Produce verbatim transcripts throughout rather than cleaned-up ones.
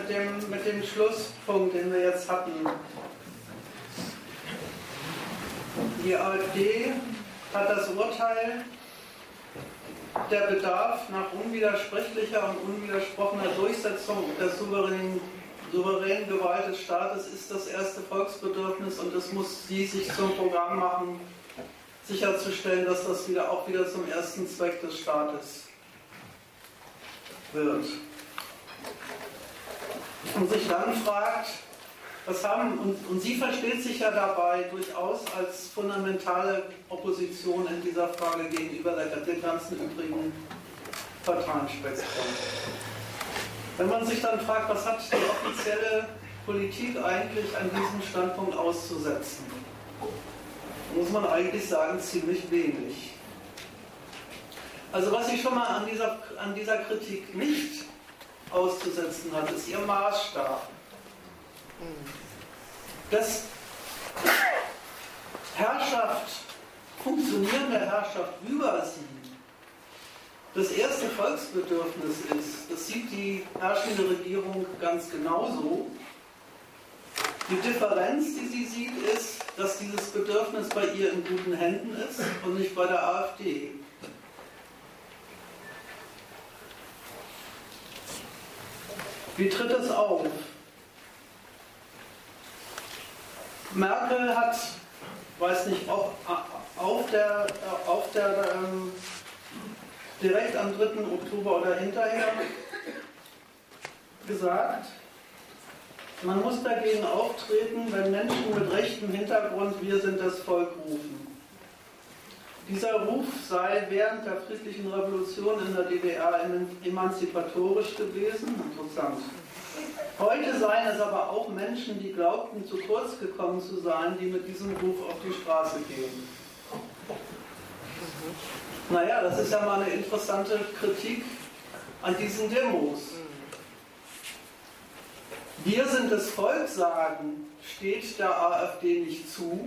mit dem, mit dem Schlusspunkt, den wir jetzt hatten. Die AfD hat das Urteil, der Bedarf nach unwidersprechlicher und unwidersprochener Durchsetzung der souveränen, souveränen Gewalt des Staates ist das erste Volksbedürfnis und es muss sie sich zum Programm machen, sicherzustellen, dass das wieder auch wieder zum ersten Zweck des Staates wird. Und sich dann fragt, was haben, und, und sie versteht sich ja dabei durchaus als fundamentale Opposition in dieser Frage gegenüber der, der ganzen übrigen Parteienspektrum. Wenn man sich dann fragt, was hat die offizielle Politik eigentlich an diesem Standpunkt auszusetzen, muss man eigentlich sagen, ziemlich wenig. Also was sie schon mal an dieser, an dieser Kritik nicht auszusetzen hat, ist ihr Maßstab. Dass Herrschaft, funktionierende Herrschaft über sie, das erste Volksbedürfnis ist, das sieht die herrschende Regierung ganz genauso. Die Differenz, die sie sieht, ist, dass dieses Bedürfnis bei ihr in guten Händen ist und nicht bei der AfD. Wie tritt es auf? Merkel hat, weiß nicht, auf, auf der, auf der ähm, direkt am dritten Oktober oder hinterher gesagt, man muss dagegen auftreten, wenn Menschen mit rechtem Hintergrund wir sind das Volk rufen. Dieser Ruf sei während der friedlichen Revolution in der D D R emanzipatorisch gewesen. Interessant. Heute seien es aber auch Menschen, die glaubten, zu kurz gekommen zu sein, die mit diesem Ruf auf die Straße gehen. Naja, das ist ja mal eine interessante Kritik an diesen Demos. Wir sind das Volk sagen, steht der AfD nicht zu,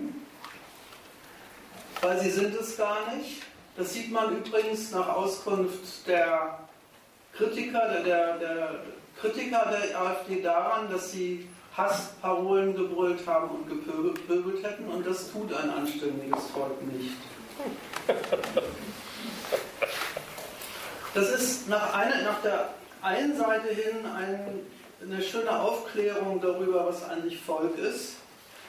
weil sie sind es gar nicht. Das sieht man übrigens nach Auskunft der Kritiker, der, der, der Kritiker der AfD daran, dass sie Hassparolen gebrüllt haben und gepöbelt hätten, und das tut ein anständiges Volk nicht. Das ist nach, einer, nach der einen Seite hin ein, eine schöne Aufklärung darüber, was eigentlich Volk ist.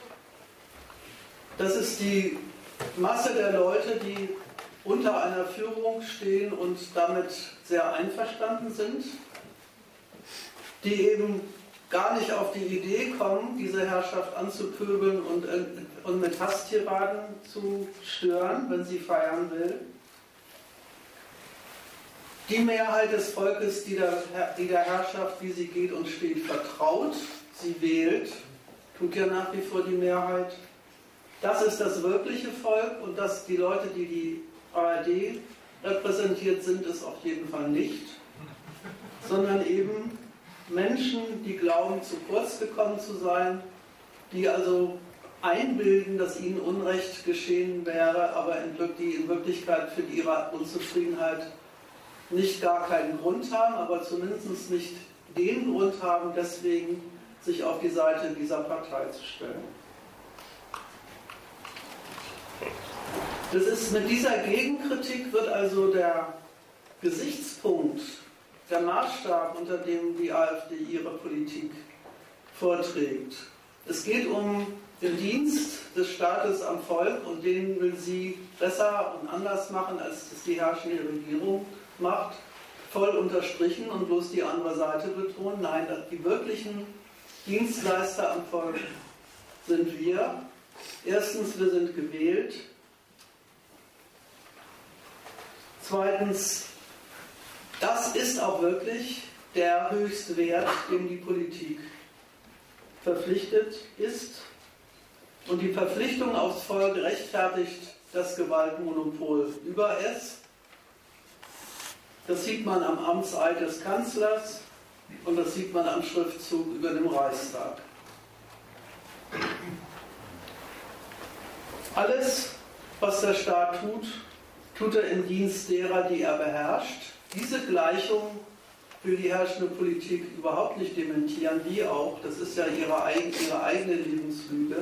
Das ist die Masse der Leute, die unter einer Führung stehen und damit sehr einverstanden sind, die eben gar nicht auf die Idee kommen, diese Herrschaft anzupöbeln und, und mit Hasstiraden zu stören, wenn sie feiern will. Die Mehrheit des Volkes, die der, die der Herrschaft, wie sie geht und steht, vertraut, sie wählt, tut ja nach wie vor die Mehrheit. Das ist das wirkliche Volk, und dass die Leute, die die A R D repräsentiert, sind es auf jeden Fall nicht, sondern eben Menschen, die glauben, zu kurz gekommen zu sein, die also einbilden, dass ihnen Unrecht geschehen wäre, aber in, die in Wirklichkeit für ihre Unzufriedenheit nicht gar keinen Grund haben, aber zumindest nicht den Grund haben, deswegen sich auf die Seite dieser Partei zu stellen. Das ist, mit dieser Gegenkritik wird also der Gesichtspunkt, der Maßstab, unter dem die AfD ihre Politik vorträgt. Es geht um den Dienst des Staates am Volk, und den will sie besser und anders machen, als es die herrschende Regierung macht, voll unterstrichen und bloß die andere Seite betonen. Nein, die wirklichen Dienstleister am Volk sind wir. Erstens, wir sind gewählt. Zweitens, das ist auch wirklich der höchste Wert, dem die Politik verpflichtet ist. Und die Verpflichtung aufs Volk rechtfertigt das Gewaltmonopol über es. Das sieht man am Amtseid des Kanzlers und das sieht man am Schriftzug über dem Reichstag. Alles, was der Staat tut, tut er im Dienst derer, die er beherrscht. Diese Gleichung will die herrschende Politik überhaupt nicht dementieren, wie auch. Das ist ja ihre, eigen, ihre eigene Lebenslüge.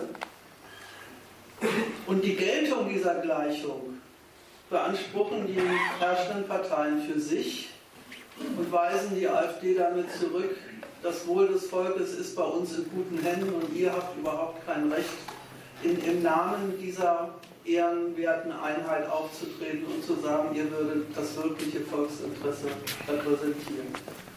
Und die Geltung dieser Gleichung beanspruchen die herrschenden Parteien für sich und weisen die AfD damit zurück, das Wohl des Volkes ist bei uns in guten Händen und ihr habt überhaupt kein Recht, in, im Namen dieser ehrenwerten Einheit aufzutreten und zu sagen, ihr würdet das wirkliche Volksinteresse repräsentieren.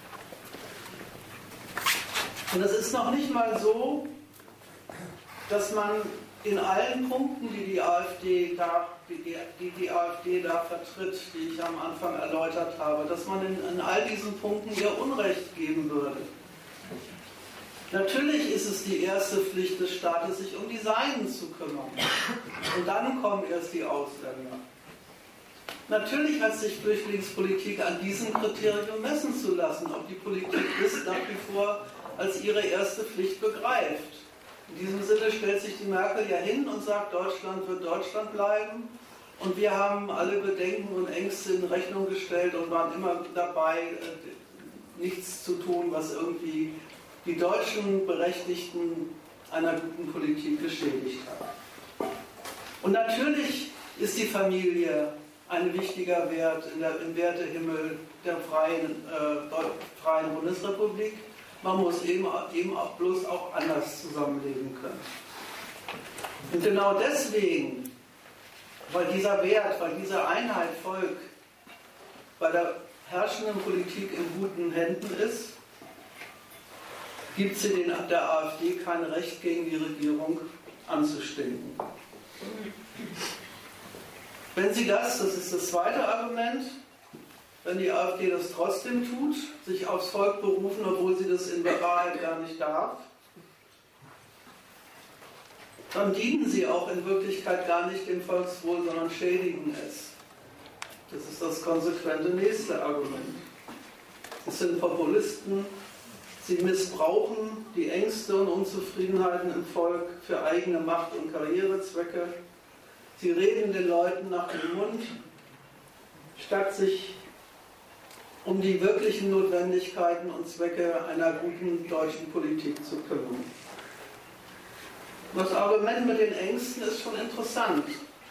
Und es ist noch nicht mal so, dass man in allen Punkten, die die AfD da, die, die, die AfD da vertritt, die ich am Anfang erläutert habe, dass man in, in all diesen Punkten ihr Unrecht geben würde. Natürlich ist es die erste Pflicht des Staates, sich um die Seinen zu kümmern. Und dann kommen erst die Ausländer. Natürlich hat sich Flüchtlingspolitik an diesem Kriterium messen zu lassen, ob die Politik das nach wie vor als ihre erste Pflicht begreift. In diesem Sinne stellt sich die Merkel ja hin und sagt, Deutschland wird Deutschland bleiben. Und wir haben alle Bedenken und Ängste in Rechnung gestellt und waren immer dabei, nichts zu tun, was irgendwie die deutschen Berechtigten einer guten Politik geschädigt hat. Und natürlich ist die Familie ein wichtiger Wert in der, im Wertehimmel der freien, äh, freien Bundesrepublik. Man muss eben, eben auch bloß auch anders zusammenleben können. Und genau deswegen, weil dieser Wert, weil diese Einheit Volk bei der herrschenden Politik in guten Händen ist, gibt sie den, der AfD kein Recht, gegen die Regierung anzustinken. Wenn sie das, das ist das zweite Argument, wenn die AfD das trotzdem tut, sich aufs Volk berufen, obwohl sie das in Wahrheit gar nicht darf, dann dienen sie auch in Wirklichkeit gar nicht dem Volkswohl, sondern schädigen es. Das ist das konsequente nächste Argument. Es sind Populisten, sie missbrauchen die Ängste und Unzufriedenheiten im Volk für eigene Macht- und Karrierezwecke. Sie reden den Leuten nach dem Mund, statt sich um die wirklichen Notwendigkeiten und Zwecke einer guten deutschen Politik zu kümmern. Das Argument mit den Ängsten ist schon interessant.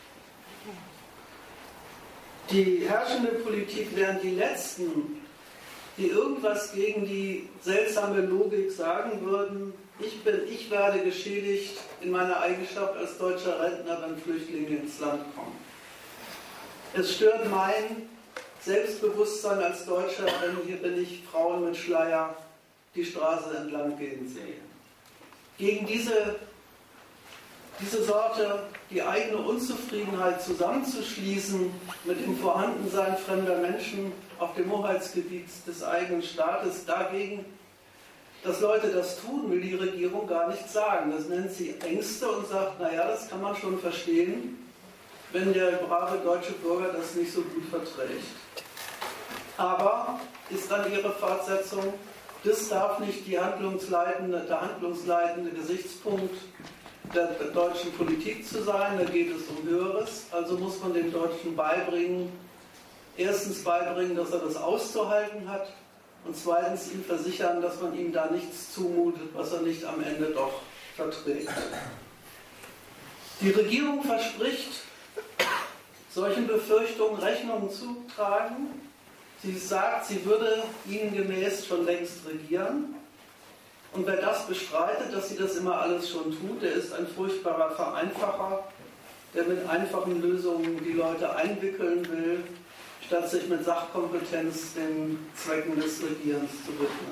Die herrschende Politik, während die Letzten, die irgendwas gegen die seltsame Logik sagen würden, ich, bin, ich werde geschädigt in meiner Eigenschaft als deutscher Rentner, wenn Flüchtlinge ins Land kommen. Es stört mein Selbstbewusstsein als Deutscher, wenn hier bin ich Frauen mit Schleier die Straße entlang gehen sehe. Gegen diese, diese Sorte, die eigene Unzufriedenheit zusammenzuschließen mit dem Vorhandensein fremder Menschen auf dem Hoheitsgebiet des eigenen Staates, dagegen, dass Leute das tun, will die Regierung gar nicht sagen. Das nennt sie Ängste und sagt, naja, das kann man schon verstehen, wenn der brave deutsche Bürger das nicht so gut verträgt. Aber ist dann ihre Fortsetzung, das darf nicht die handlungsleitende, der handlungsleitende Gesichtspunkt der, der deutschen Politik zu sein, da geht es um Höheres, also muss man den Deutschen beibringen, erstens beibringen, dass er das auszuhalten hat und zweitens ihm versichern, dass man ihm da nichts zumutet, was er nicht am Ende doch verträgt. Die Regierung verspricht, solchen Befürchtungen Rechnung zu tragen. Sie sagt, sie würde ihnen gemäß schon längst regieren. Und wer das bestreitet, dass sie das immer alles schon tut, der ist ein furchtbarer Vereinfacher, der mit einfachen Lösungen die Leute einwickeln will, statt sich mit Sachkompetenz den Zwecken des Regierens zu widmen.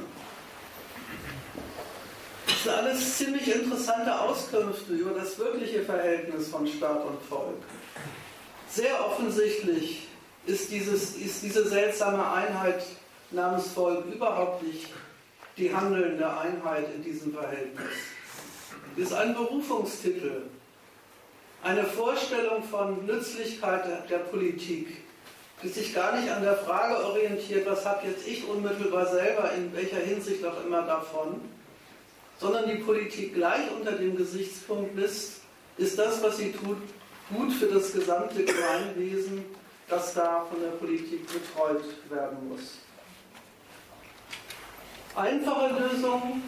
Das sind alles ziemlich interessante Auskünfte über das wirkliche Verhältnis von Staat und Volk. Sehr offensichtlich ist, dieses, ist diese seltsame Einheit namens Volk überhaupt nicht die handelnde Einheit in diesem Verhältnis. Es ist ein Berufungstitel, eine Vorstellung von Nützlichkeit der Politik, die sich gar nicht an der Frage orientiert, was habe jetzt ich unmittelbar selber in welcher Hinsicht auch immer davon, sondern die Politik gleich unter dem Gesichtspunkt misst, ist das, was sie tut, gut für das gesamte Gemeinwesen, das da von der Politik betreut werden muss. Einfache Lösungen,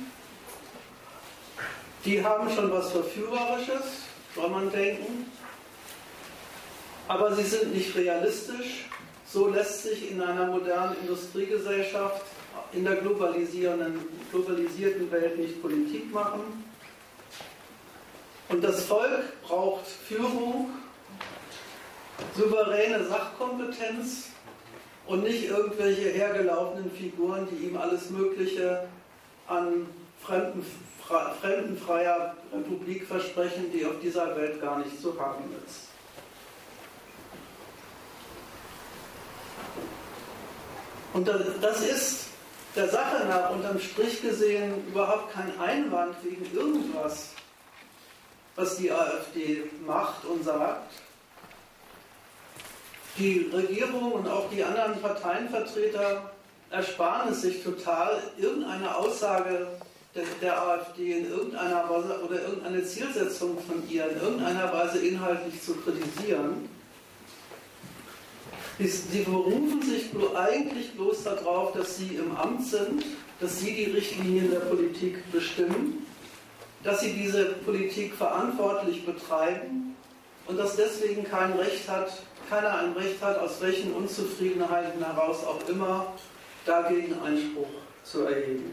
die haben schon was Verführerisches, soll man denken, aber sie sind nicht realistisch. So lässt sich in einer modernen Industriegesellschaft in der globalisierenden, globalisierten Welt nicht Politik machen. Und das Volk braucht Führung, souveräne Sachkompetenz und nicht irgendwelche hergelaufenen Figuren, die ihm alles Mögliche an fremden, fremdenfreier Republik versprechen, die auf dieser Welt gar nicht zu haben ist. Und das ist der Sache nach unterm Strich gesehen überhaupt kein Einwand gegen irgendwas, was die AfD macht und sagt. Die Regierung und auch die anderen Parteienvertreter ersparen es sich total, irgendeine Aussage der, der AfD in irgendeiner Weise oder irgendeine Zielsetzung von ihr in irgendeiner Weise inhaltlich zu kritisieren. Sie berufen sich eigentlich bloß darauf, dass sie im Amt sind, dass sie die Richtlinien der Politik bestimmen, dass sie diese Politik verantwortlich betreiben und dass deswegen kein Recht hat, keiner ein Recht hat, aus welchen Unzufriedenheiten heraus auch immer, dagegen Einspruch zu erheben.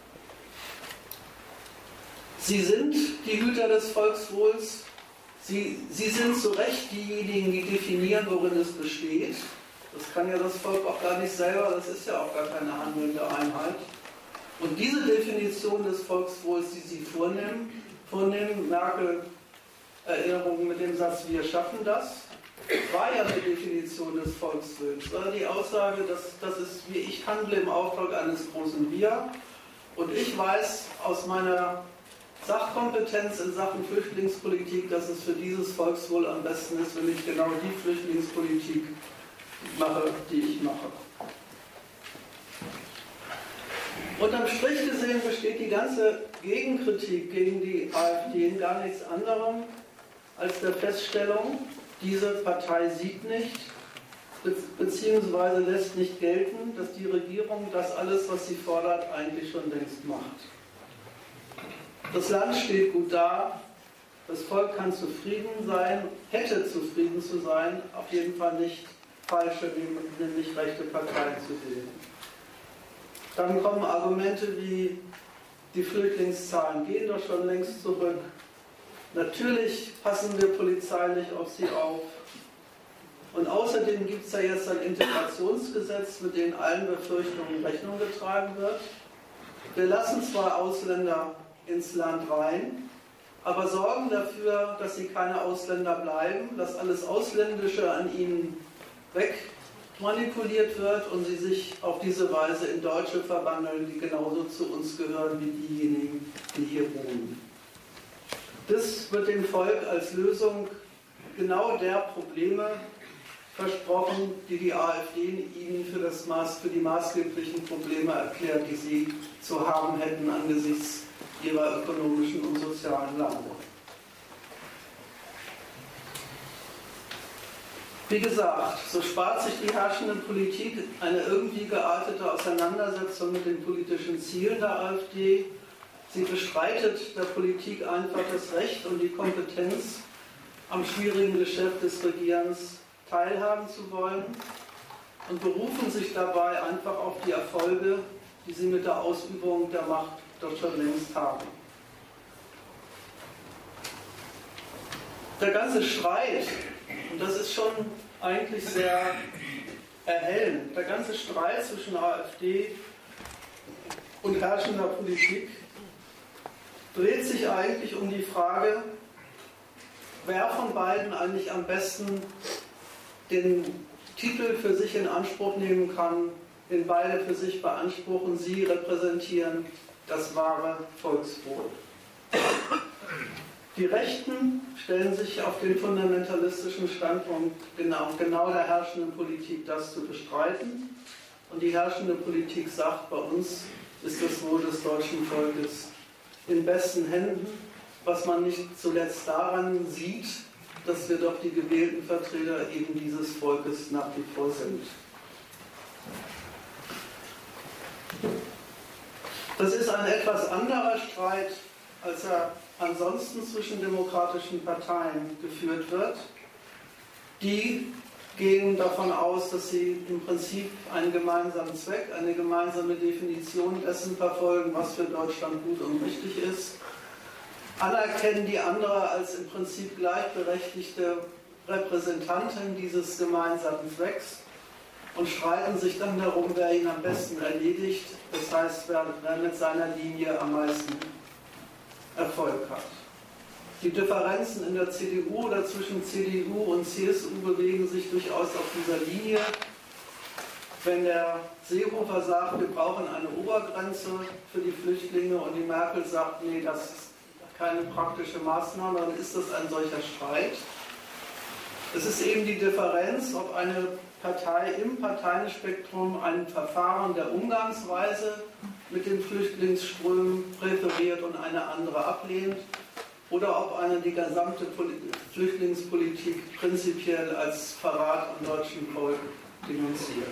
Sie sind die Hüter des Volkswohls. Sie, sie sind zu Recht diejenigen, die definieren, worin es besteht. Das kann ja das Volk auch gar nicht selber, das ist ja auch gar keine handelnde Einheit. Und diese Definition des Volkswohls, die Sie vornehmen, vornehmen Merkel Erinnerungen mit dem Satz, wir schaffen das, war ja die Definition des Volkswillens. War die Aussage, dass das ist, wie ich handle im Auftrag eines großen Wir. Und ich weiß aus meiner Sachkompetenz in Sachen Flüchtlingspolitik, dass es für dieses Volkswohl am besten ist, wenn ich genau die Flüchtlingspolitik mache, die ich mache. Unterm Strich gesehen besteht die ganze Gegenkritik gegen die AfD in gar nichts anderem als der Feststellung, diese Partei sieht nicht, beziehungsweise lässt nicht gelten, dass die Regierung das alles, was sie fordert, eigentlich schon längst macht. Das Land steht gut da, das Volk kann zufrieden sein, hätte zufrieden zu sein, auf jeden Fall nicht falsche, nämlich rechte Parteien zu wählen. Dann kommen Argumente wie, die Flüchtlingszahlen gehen doch schon längst zurück. Natürlich passen wir polizeilich auf sie auf. Und außerdem gibt es ja jetzt ein Integrationsgesetz, mit dem allen Befürchtungen Rechnung getragen wird. Wir lassen zwar Ausländer ins Land rein, aber sorgen dafür, dass sie keine Ausländer bleiben, dass alles Ausländische an ihnen wegmanipuliert wird und sie sich auf diese Weise in Deutsche verwandeln, die genauso zu uns gehören wie diejenigen, die hier wohnen. Das wird dem Volk als Lösung genau der Probleme versprochen, die die AfD ihnen für, das Maß, für die maßgeblichen Probleme erklärt, die sie zu haben hätten angesichts ihrer ökonomischen und sozialen Lage. Wie gesagt, so spart sich die herrschende Politik eine irgendwie geartete Auseinandersetzung mit den politischen Zielen der AfD. Sie bestreitet der Politik einfach das Recht und die Kompetenz, am schwierigen Geschäft des Regierens teilhaben zu wollen und berufen sich dabei einfach auf die Erfolge, die sie mit der Ausübung der Macht dort schon längst haben. Der ganze Streit, und das ist schon eigentlich sehr erhellend, der ganze Streit zwischen AfD und herrschender Politik dreht sich eigentlich um die Frage, wer von beiden eigentlich am besten den Titel für sich in Anspruch nehmen kann, den beide für sich beanspruchen, sie repräsentieren das wahre Volkswohl. Die Rechten stellen sich auf den fundamentalistischen Standpunkt genau, genau der herrschenden Politik, das zu bestreiten. Und die herrschende Politik sagt, bei uns ist das Wohl des deutschen Volkes in besten Händen, was man nicht zuletzt daran sieht, dass wir doch die gewählten Vertreter eben dieses Volkes nach wie vor sind. Das ist ein etwas anderer Streit, als er ansonsten zwischen demokratischen Parteien geführt wird. Die gehen davon aus, dass sie im Prinzip einen gemeinsamen Zweck, eine gemeinsame Definition dessen verfolgen, was für Deutschland gut und richtig ist, anerkennen die andere als im Prinzip gleichberechtigte Repräsentanten dieses gemeinsamen Zwecks und streiten sich dann darum, wer ihn am besten erledigt, das heißt, wer, wer mit seiner Linie am meisten Erfolg hat. Die Differenzen in der C D U oder zwischen C D U und C S U bewegen sich durchaus auf dieser Linie. Wenn der Seehofer sagt, wir brauchen eine Obergrenze für die Flüchtlinge und die Merkel sagt, nee, das ist keine praktische Maßnahme, dann ist das ein solcher Streit. Es ist eben die Differenz, ob eine Partei im Parteienspektrum ein Verfahren der Umgangsweise mit den Flüchtlingsströmen präferiert und eine andere ablehnt, oder ob eine die gesamte Flüchtlingspolitik prinzipiell als Verrat am deutschen Volk denunziert.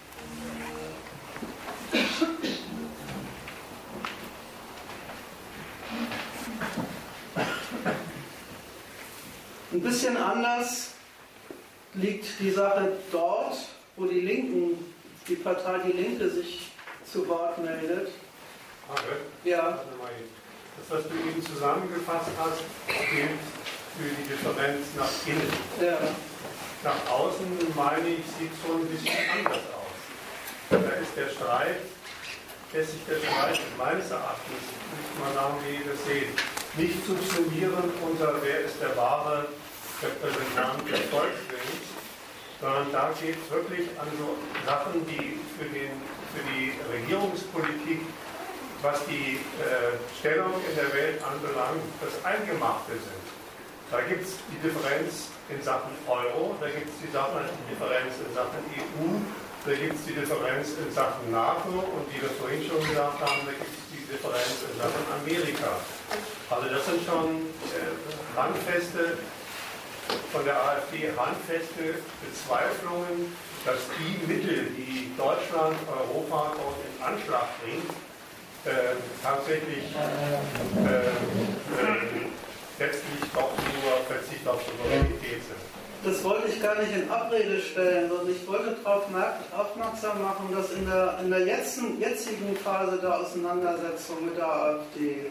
Ein bisschen anders liegt die Sache dort, wo die Linken, die Partei Die Linke sich zu Wort meldet. Okay. Ja. Das, was du eben zusammengefasst hast, gilt für die Differenz nach innen. Ja. Nach außen, meine ich, sieht es schon ein bisschen anders aus. Da ist der Streit, lässt sich der Streit meines Erachtens, nicht mal sagen, wie wir das sehen, nicht subsumieren unter wer ist der wahre Repräsentant des Volkswillens, sondern da geht es wirklich an so Sachen, die für, den, für die Regierungspolitik, was die äh, Stellung in der Welt anbelangt, das Eingemachte sind. Da gibt es die Differenz in Sachen Euro, da gibt es die, die Differenz in Sachen E U, da gibt es die Differenz in Sachen NATO und wie wir vorhin schon gesagt haben, da gibt es die Differenz in Sachen Amerika. Also das sind schon äh, handfeste, von der AfD handfeste Bezweiflungen, dass die Mittel, die Deutschland, Europa dort in Anschlag bringt, Äh, tatsächlich äh, äh, letztlich doch nur Verzicht auf Souveränität sind. Das wollte ich gar nicht in Abrede stellen, sondern ich wollte darauf aufmerksam machen, dass in der, in der jetzigen, jetzigen Phase der Auseinandersetzung mit der AfD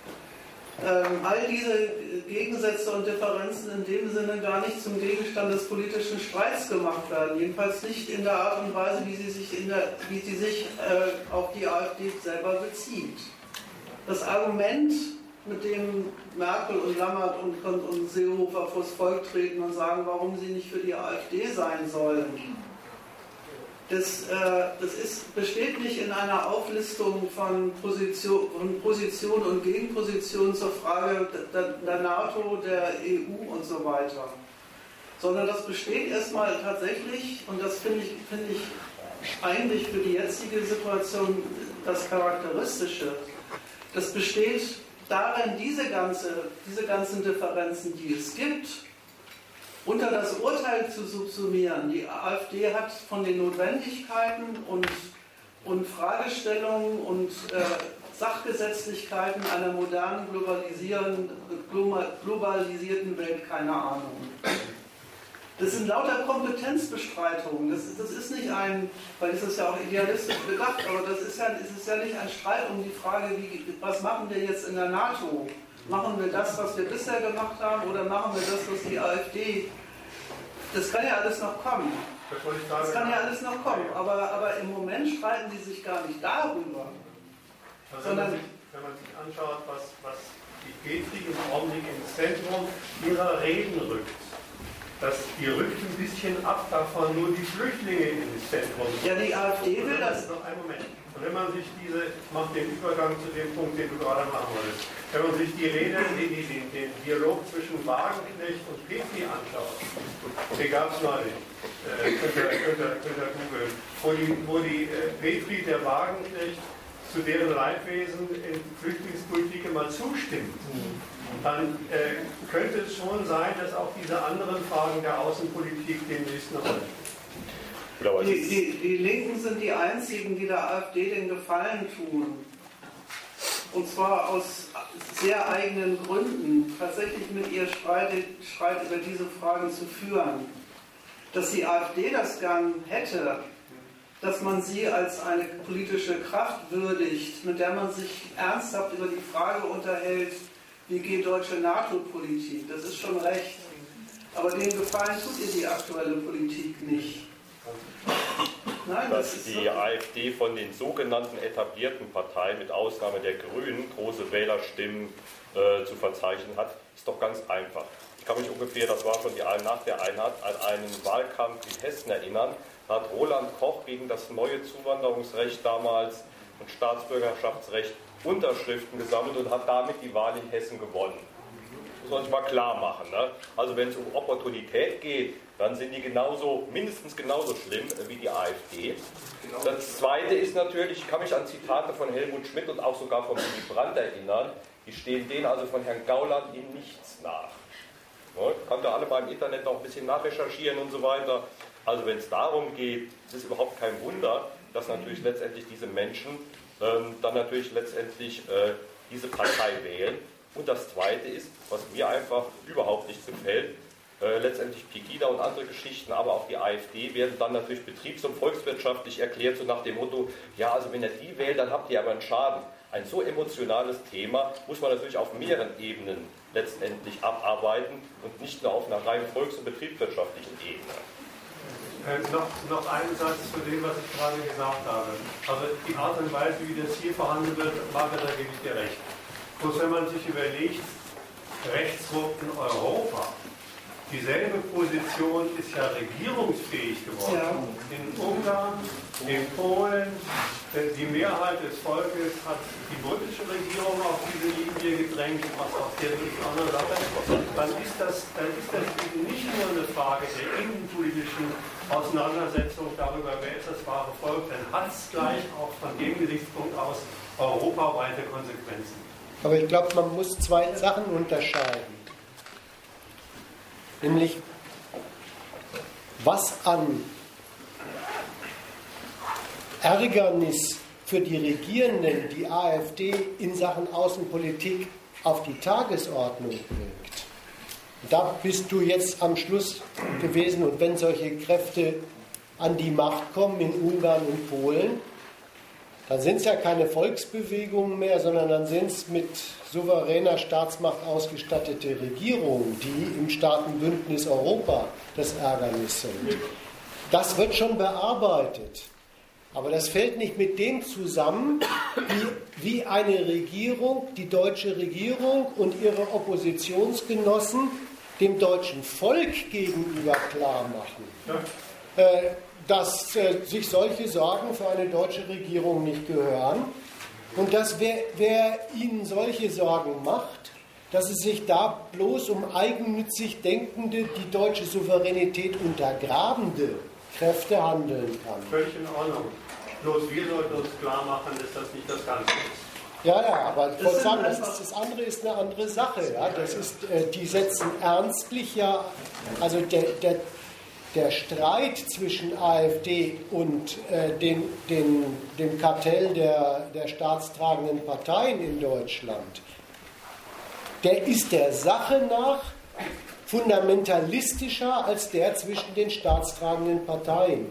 ähm, all diese Gegensätze und Differenzen in dem Sinne gar nicht zum Gegenstand des politischen Streits gemacht werden. Jedenfalls nicht in der Art und Weise, wie sie sich, in der, wie sie sich äh, auf die AfD selber bezieht. Das Argument, mit dem Merkel und Lammert und, und, und Seehofer vors Volk treten und sagen, warum sie nicht für die AfD sein sollen, Das, äh, das ist, besteht nicht in einer Auflistung von Position, von Position und Gegenposition zur Frage der, der NATO, der E U und so weiter, sondern das besteht erstmal tatsächlich, und das finde ich, finde ich eigentlich für die jetzige Situation das Charakteristische, das besteht darin, diese, ganze, diese ganzen Differenzen, die es gibt, unter das Urteil zu subsumieren. Die AfD hat von den Notwendigkeiten und, und Fragestellungen und äh, Sachgesetzlichkeiten einer modernen, globalisierten, globalisierten Welt keine Ahnung. Das sind lauter Kompetenzbestreitungen. Das, das ist nicht ein, weil das ist ja auch idealistisch gedacht, aber das ist ja, es ist ja nicht ein Streit um die Frage, wie, was machen wir jetzt in der NATO? Machen wir das, was wir bisher gemacht haben, oder machen wir das, was die AfD... Das kann ja alles noch kommen. Das kann ja alles noch kommen. Aber, aber im Moment streiten die sich gar nicht darüber. Also sondern wenn, man sich, wenn man sich anschaut, was, was die Petri im Augenblick ins Zentrum ihrer Reden rückt, dass die rückt ein bisschen ab davon, nur die Flüchtlinge ins Zentrum. Ja, die AfD will das. Noch einen Moment. Und wenn man sich diese, ich mache den Übergang zu dem Punkt, den du gerade machen wolltest, wenn man sich die Rede, den, den, den Dialog zwischen Wagenknecht und Petri anschaut, den gab es neulich, äh, könnt ihr, könnt ihr, könnt ihr googeln, wo die, wo die äh, Petri der Wagenknecht zu deren Leidwesen in Flüchtlingspolitik immer zustimmt, dann äh, könnte es schon sein, dass auch diese anderen Fragen der Außenpolitik demnächst eine Rolle spielen. Die, die, die Linken sind die einzigen, die der AfD den Gefallen tun, und zwar aus sehr eigenen Gründen, tatsächlich mit ihr Streit, Streit über diese Fragen zu führen. Dass die AfD das gern hätte, dass man sie als eine politische Kraft würdigt, mit der man sich ernsthaft über die Frage unterhält, wie geht deutsche NATO-Politik, das ist schon recht. Aber den Gefallen tut ihr die aktuelle Politik nicht. Nein, das dass die AfD von den sogenannten etablierten Parteien, mit Ausnahme der Grünen, große Wählerstimmen äh, zu verzeichnen hat, ist doch ganz einfach. Ich kann mich ungefähr, das war schon die nach der Einheit, an einen Wahlkampf in Hessen erinnern. Da hat Roland Koch gegen das neue Zuwanderungsrecht damals und Staatsbürgerschaftsrecht Unterschriften gesammelt und hat damit die Wahl in Hessen gewonnen. Das muss man sich mal klar machen. Ne? Also wenn es um Opportunität geht, dann sind die genauso, mindestens genauso schlimm wie die AfD. Genau. Das Zweite ist natürlich, ich kann mich an Zitate von Helmut Schmidt und auch sogar von Willy Brandt erinnern, die stehen denen also von Herrn Gauland in nichts nach. Ne? Könnt ihr alle mal im Internet noch ein bisschen nachrecherchieren und so weiter. Also wenn es darum geht, ist es überhaupt kein Wunder, dass natürlich letztendlich diese Menschen ähm, dann natürlich letztendlich äh, diese Partei wählen. Und das Zweite ist, was mir einfach überhaupt nicht gefällt, äh, letztendlich Pegida und andere Geschichten, aber auch die AfD werden dann natürlich betriebs- und volkswirtschaftlich erklärt, so nach dem Motto, ja, also wenn ihr die wählt, dann habt ihr aber einen Schaden. Ein so emotionales Thema muss man natürlich auf mehreren Ebenen letztendlich abarbeiten und nicht nur auf einer rein volks- und betriebswirtschaftlichen Ebene. Äh, noch, noch einen Satz zu dem, was ich gerade gesagt habe. Also die Art und Weise, wie das hier verhandelt wird, Margaret, da gebe ich dir recht. Bloß wenn man sich überlegt, Rechtsruck in Europa, dieselbe Position ist ja regierungsfähig geworden. Ja. In Ungarn, in Polen, die Mehrheit des Volkes hat die britische Regierung auf diese Linie gedrängt, was auch der andere Sache ist. Dann ist das, dann ist das eben nicht nur eine Frage der innenpolitischen Auseinandersetzung darüber, wer ist das wahre Volk, dann hat es gleich auch von dem Gesichtspunkt aus europaweite Konsequenzen. Aber ich glaube, man muss zwei Sachen unterscheiden. Nämlich, was an Ärgernis für die Regierenden die AfD in Sachen Außenpolitik auf die Tagesordnung bringt. Da bist du jetzt am Schluss gewesen, und wenn solche Kräfte an die Macht kommen in Ungarn und Polen, dann sind es ja keine Volksbewegungen mehr, sondern dann sind es mit souveräner Staatsmacht ausgestattete Regierungen, die im Staatenbündnis Europa das Ärgernis sind. Das wird schon bearbeitet. Aber das fällt nicht mit dem zusammen, wie, wie eine Regierung, die deutsche Regierung und ihre Oppositionsgenossen dem deutschen Volk gegenüber klar machen. Ja. Äh, dass äh, sich solche Sorgen für eine deutsche Regierung nicht gehören und dass wer, wer ihnen solche Sorgen macht, dass es sich da bloß um eigennützig denkende, die deutsche Souveränität untergrabende Kräfte handeln kann. Völlig in Ordnung. Bloß wir sollten uns klar machen, dass das nicht das Ganze ist. Ja, ja, aber ich wollte sagen, das, ist, das andere ist eine andere Sache. Ja? Das ist, äh, die setzen ernstlich ja, also der, der Der Streit zwischen AfD und äh, den, den, dem Kartell der, der staatstragenden Parteien in Deutschland, der ist der Sache nach fundamentalistischer als der zwischen den staatstragenden Parteien.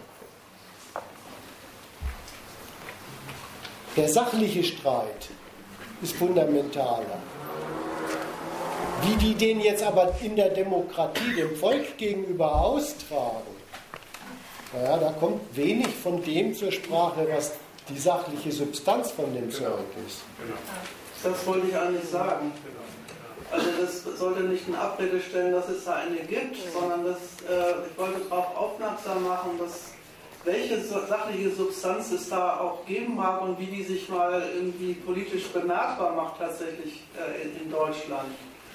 Der sachliche Streit ist fundamentaler. Wie die den jetzt aber in der Demokratie dem Volk gegenüber austragen, naja, da kommt wenig von dem zur Sprache, was die sachliche Substanz von dem Zeug ist. Das wollte ich eigentlich sagen. Also das sollte nicht in Abrede stellen, dass es da eine gibt, sondern das, äh, ich wollte darauf aufmerksam machen, dass welche sachliche Substanz es da auch geben mag und wie die sich mal irgendwie politisch bemerkbar macht tatsächlich äh, in, in Deutschland.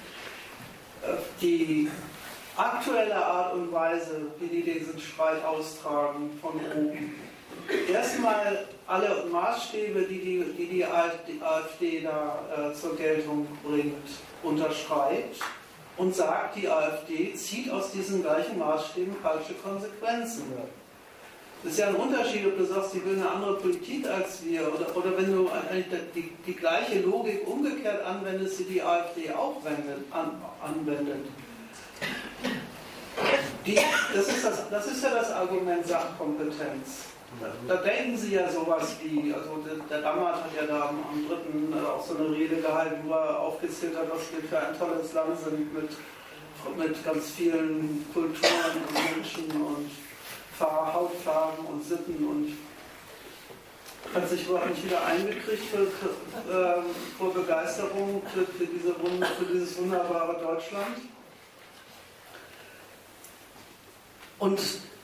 Die aktuelle Art und Weise, wie die diesen Streit austragen von oben. Erstmal alle Maßstäbe, die die, die, die AfD da äh, zur Geltung bringt, unterschreibt und sagt, die AfD zieht aus diesen gleichen Maßstäben falsche Konsequenzen. Das ist ja ein Unterschied, ob du sagst, die will eine andere Politik als wir, oder, oder wenn du eigentlich die, die gleiche Logik umgekehrt anwendest, die die AfD auch wendet, an, anwendet. Die, das, ist das, das ist ja das Argument Sachkompetenz. Da, da denken sie ja sowas wie, also der, der Dammert hat ja da am, am dritten äh, auch so eine Rede gehalten, wo er aufgezählt hat, was wir für ein tolles Land sind mit, mit ganz vielen Kulturen und Menschen und Hautfarben und Sitten und hat sich überhaupt nicht wieder eingekriegt für, äh, vor Begeisterung für, für, diese, für dieses wunderbare Deutschland. Und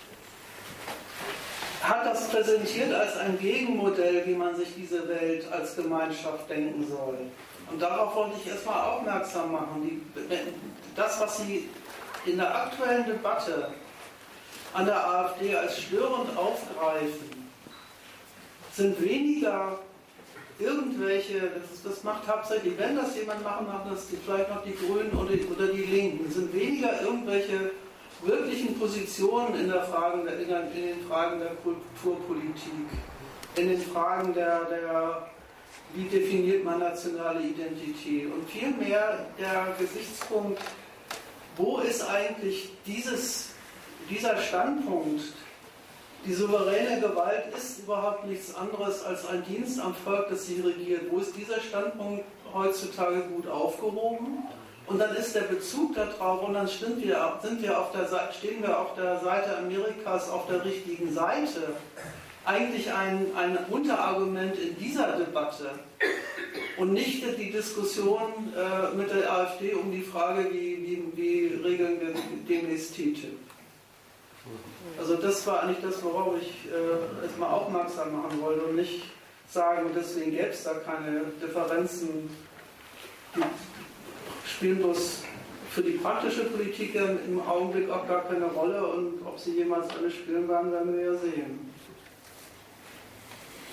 hat das präsentiert als ein Gegenmodell, wie man sich diese Welt als Gemeinschaft denken soll. Und darauf wollte ich erstmal aufmerksam machen. Die, das, was Sie in der aktuellen Debatte an der AfD als störend aufgreifen, sind weniger irgendwelche, das, ist, das macht hauptsächlich, wenn das jemand machen macht, das die, vielleicht noch die Grünen oder, oder die Linken, sind weniger irgendwelche wirklichen Positionen in, der Fragen der, in den Fragen der Kulturpolitik, in den Fragen der, der, wie definiert man nationale Identität und vielmehr der Gesichtspunkt, wo ist eigentlich dieses, dieser Standpunkt, die souveräne Gewalt ist überhaupt nichts anderes als ein Dienst am Volk, das sie regiert. Wo ist dieser Standpunkt heutzutage gut aufgehoben? Und dann ist der Bezug darauf, und dann sind wir, sind wir auf der Seite, stehen wir auf der Seite Amerikas auf der richtigen Seite. Eigentlich ein, ein Unterargument in dieser Debatte und nicht die Diskussion äh, mit der AfD um die Frage, wie, wie, wie regeln wir demnächst T T I P. Also das war eigentlich das, worauf ich äh, erstmal aufmerksam machen wollte und nicht sagen, deswegen gäbe es da keine Differenzen. Die spielen bloß für die praktische Politik im Augenblick auch gar keine Rolle und ob sie jemals eine spielen werden, werden wir ja sehen.